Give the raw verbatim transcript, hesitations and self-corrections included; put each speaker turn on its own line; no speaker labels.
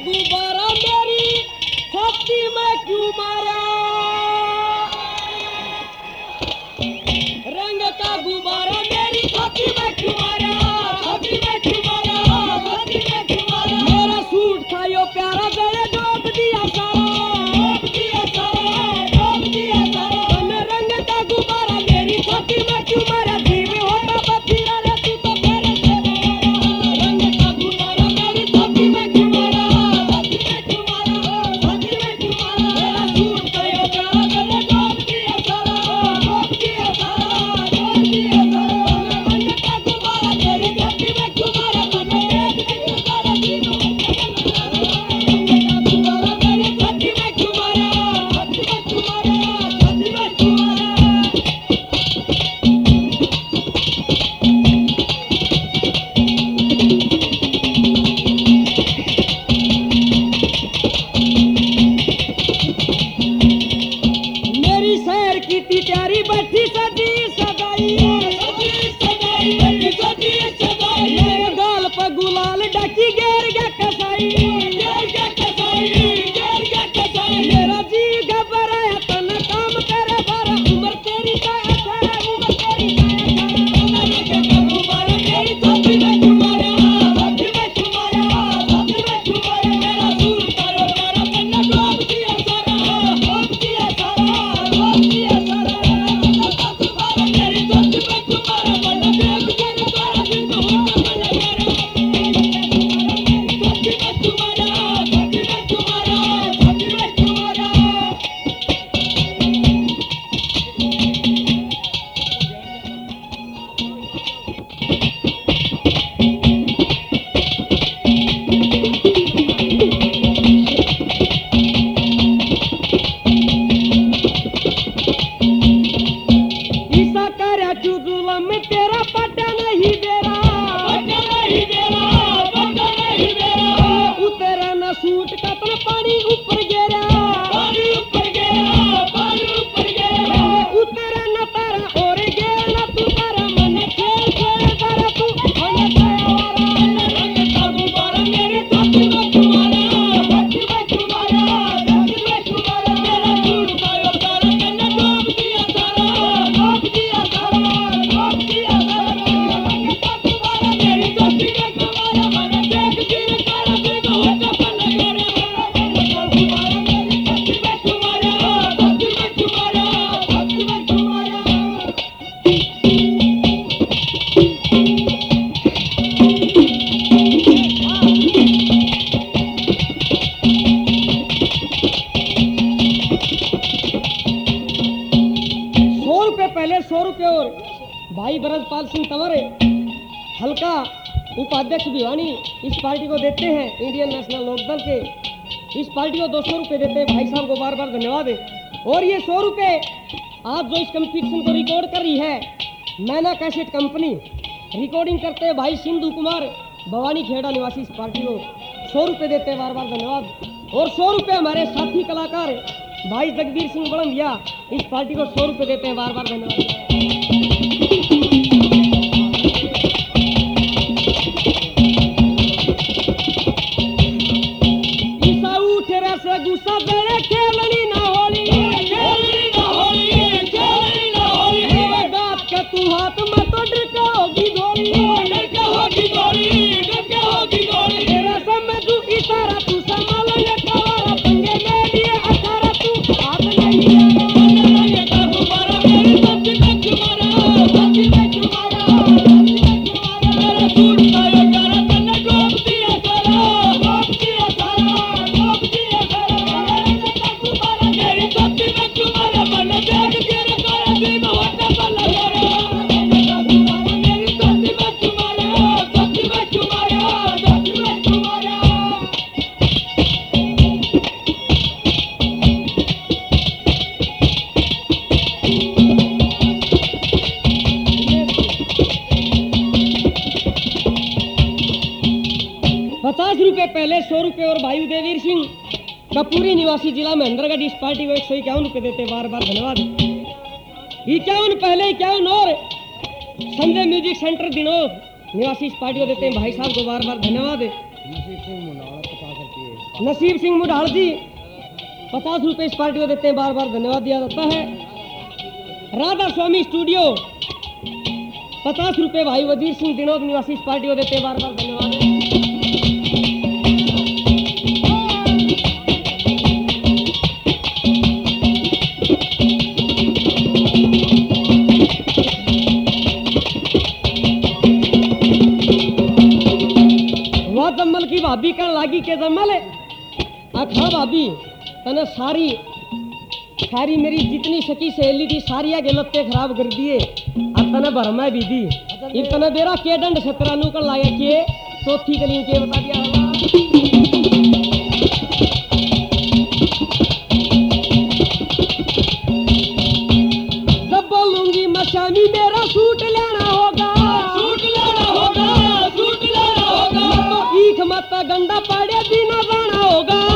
गुब्बारा मेरी छाती में क्यों मारा, रंग का गुब्बारा मेरी छाती में क्यों मारा, छाती में क्यों मारा, छाती में क्यों मारा। मेरा सूट था यो प्यारा गया डोब दिया सारा, डोब दिया सारा, डोब दिया सारा। तूने रंग का गुब्बारा मेरी छाती में क्यों मारा, जीव होता बचीरा रे तू तो फेरे से मारा। रंग का गुब्बारा मेरी छाती में क्यों मारा, छाती में क्यों मारा, छाती में क्यों मारा। मेरा सूट था यो प्यारा गया डोब दिया सारा, डोब दिया सारा, डोब दिया सारा। रंग का गुब्बारा मेरी छाती में क्यों मारा, मन देख के क्यों सारा जीव होता गुब्बारा मेरी छाती में क्यों मारा, छाती में क्यों मारा, छाती में क्यों मारा। मेरी शहर की तिचारी बैठी सजी सगाई, सजी सगाई बैठी सजी सगाई। मेरे गाल पर गुलाल डाकी गेर गया कसाई, गेर गया कसाई, गेर गया कसाई। मेरा जी घबराया तन काम करे बारा, उम्र तेरी का अठारह, उम्र तेरी का अठारह। रंग का गुब्बारा मेरी छाती में क्यों मारा, छाती में क्यों मारा, छाती में क्यों मारा। मेरा सूट था यो प्यारा तन्ना डोब दिया सारा, डोब दिया सारा, डोब दिया सारा। रंग का गुब्बारा मेरी छाती में क्यों मारा, मन देख के क्यों सारा जीव होता बना मेरा। छाती में क्यों मारा, छाती में क्यों मारा, छाती में क्यों मारा। ईसा करया क्यों जुलम तेरा पटा नहीं बेरा, पटा नहीं बेरा, पटा नहीं बेरा। उतरा न सूट कतन पानी ऊपर गिरा, पानी ऊपर गिरा, पानी ऊपर गिरा। उतरा न तारा और गिरा न तू तारा, मन खेल खेल तारा तू मन सयावारा। रंग का गुब्बारा मेरी छाती में क्यों मारा, छाती में क्यों मारा, छाती में क्यों मारा। मेरा सूट था यो प्यारा तन्ना डोब दिया सारा, डोब दिया सारा, डोब दिया सारा। रंग का गुब्बारा मेरी छाती में क्यों मारा, मन देख के सारा जीव होता बना मेरा। रंग का गुब्बारा मेरी छाती में क्यों मारा, छाती में क्यों मारा, छाती में क्यों मारा। सौ रुपए पहले सौ रुपए और भाई ब्रजपाल सिंह तंवर हल्का उपाध्यक्ष भिवानी इस पार्टी को देते हैं, इंडियन नेशनल लोकदल के। इस पार्टी को दो सौ रुपये देते हैं, भाई साहब को बार बार धन्यवाद है। और ये सौ रुपये आज जो इस कंपटीशन को रिकॉर्ड कर रही है मैना कैसेट कंपनी, रिकॉर्डिंग करते हैं भाई सिंधु कुमार भवानी खेड़ा निवासी, इस पार्टी को सौ रुपये देते हैं, बार बार धन्यवाद। और सौ रुपये हमारे साथी कलाकार भाई जगबीर सिंह बड़ंदिया इस पार्टी को सौ रुपये देते हैं, बार बार धन्यवाद। ईसा उठे रस गुस्सा बेड़े खेलनी ना होली, खेलनी ना होली, खेलनी ना होली। मेरे बात के तू हाथ में तो डर के होगी गोली, डर के होगी गोली, डर के होगी गोली। तेरा समझू इशारा तू संभालो ये कवारा, पंगे में लिए अठारह तू हाथ नहीं आया। रंग का गुब्बारा मेरी छाती में क्यों मारा, छाती में क्यों मारा, छाती में क्यों मारा। मेरा सूट था यो प्यारा तन्ना डोब दिया सारा, डोब दिया सारा, डोब दिया सारा। रंग का गुब्बारा मेरी छाती में क्यों मारा, मन देख के सारा जीव होता बना मेरा। रंग का गुब्बारा मेरी छाती में क्यों मारा, छाती में क्यों मारा, छाती में क्यों मारा। पचास रुपए पहले सौ रुपए और भाई देवीर सिंह कपूरी निवासी जिला महेंद्रगढ़ इस पार्टी को एक सौ इक्यावन रुपये देते, बार बार धन्यवाद। इक्यावन पहले इक्यावन और संजय म्यूजिक सेंटर दिनोद निवासी इस पार्टी को देते हैं, भाई साहब को बार बार धन्यवाद। नसीब सिंह मुढ़ाल जी पचास रुपए इस पार्टी को देते हैं, बार बार धन्यवाद दिया जाता है। राधा स्वामी स्टूडियो पचास रुपए भाई वजीर सिंह दिनोद निवासी इस पार्टी को देते हैं, बार बार धन्यवाद है। वह जम्मल की भाभी कह लागी के जम्मल आखा भाभी तने सारी सारी मेरी जितनी सकी सहेली थी सारी आगे लत्ते खराब कर दिए अब तने भरमा भी दी इब तने बेरा के दंड सतरानू कर लागे के चौथी गली के बता दिया जब बोलूंगी मशामी मेरा सूट लेना होगा सूट लेना होगा सूट लेना होगा तो ईख मत गंदा पड़े बिना जाना होगा